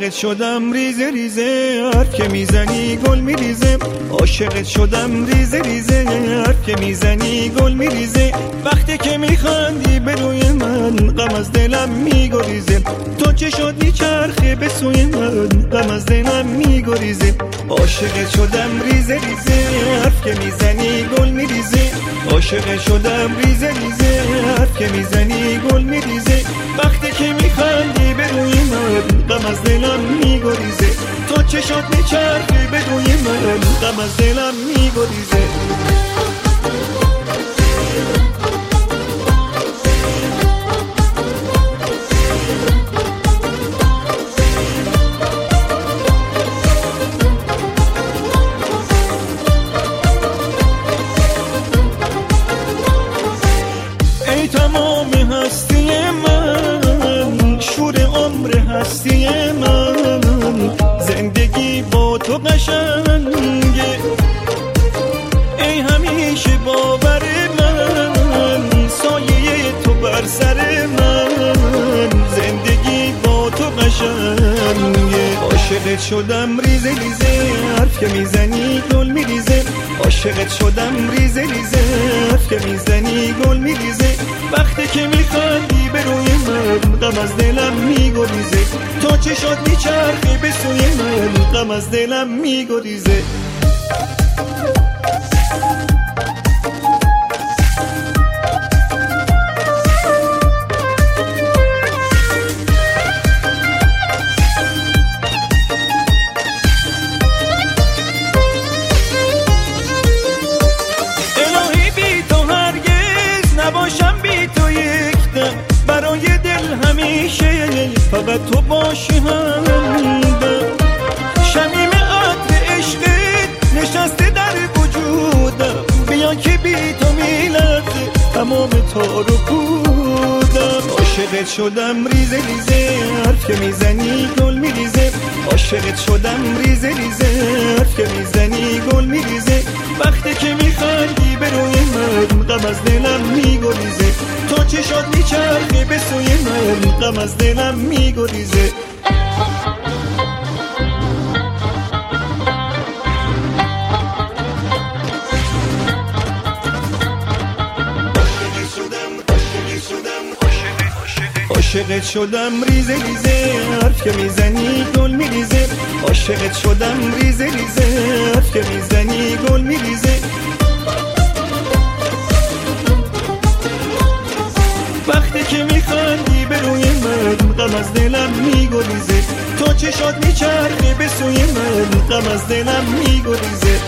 عاشقت شدم ریزه ریزه، حرف که میزنی گل میریزه. عاشقت شدم ریزه ریزه، حرف که میزنی گل میریزه. وقتی که میخندی به روی من غم از دلم میگریزه. تو چه شد میچرخه به سوی من غم از دلم میگریزه. عاشقت شدم ریزه ریزه، حرف که میزنی گل میریزه. عاشقت شدم ریزه ریزه، حرف که میزنی گل میریزه. وقتی که میخندی به روی من غم از دلم میگریزه. تو چه شد میچرخی به روی من غم از دلم میگریزه. ای تمام هستی من، شور عمر هستی من، زندگی با تو قشنگه. ای همیشه باور من، سایه تو بر سر من، زندگی با تو قشنگه. عاشقت شدم ریزه ریزه، حرف که میزنی گل میریزه. عاشقت شدم ریزه ریزه، حرف که میزنی گل میریزه. وقتی که میخندی به روی من غم از دلم میگریزه. تو چه شد میچرخی به سوی من غم از دلم میگریزه. نباشم بی تو یک دم، برای دل همیشه فقط تو باشی همدم. شمیم عطر عشقت نشسته در وجودم، بیا که بی تو میلرزه تمام تار و پودم. عاشقت شدم ریزه ریزه، حرف که میزنی گل میریزه. عاشقت شدم ریزه ریزه، حرف که میزنی گل میریزه. وقتی که میخندی به روی من غم از دلم میگریزه. تو چه شد میچرخی به سوی من غم از دلم میگریزه. عاشقت شدم ریزه ریزه، حرف که میزنی گل میریزه. عاشقت شدم ریزه ریزه، حرف که میزنی گل میریزه. وقتی که میخندی به روی من غم از دلم میگریزه. تو چه شد میچرخی به سوی من غم از دلم میگریزه.